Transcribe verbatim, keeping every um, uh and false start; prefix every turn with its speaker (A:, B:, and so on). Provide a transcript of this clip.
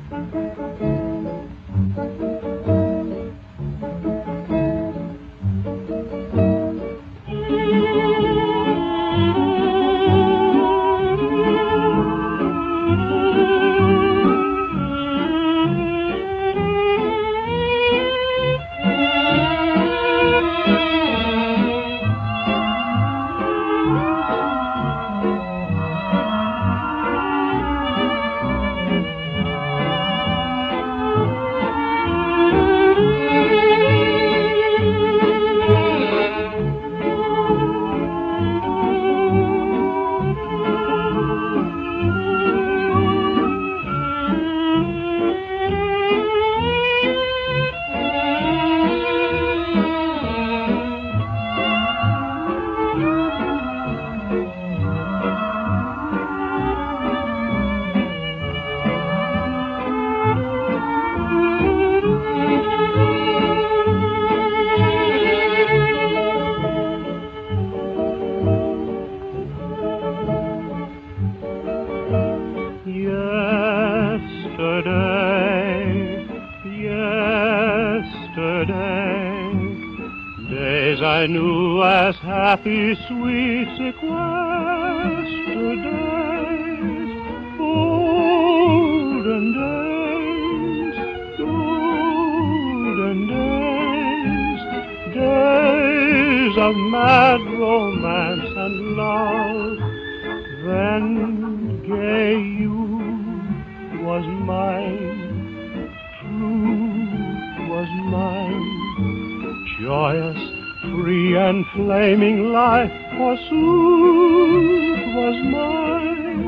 A: Days I knew as happy, sweet, sequestered days, golden days, golden days, days of mad romance and love. Then gay youth was mine, truth was mine, joyous, free and flaming life, forsooth, was mine.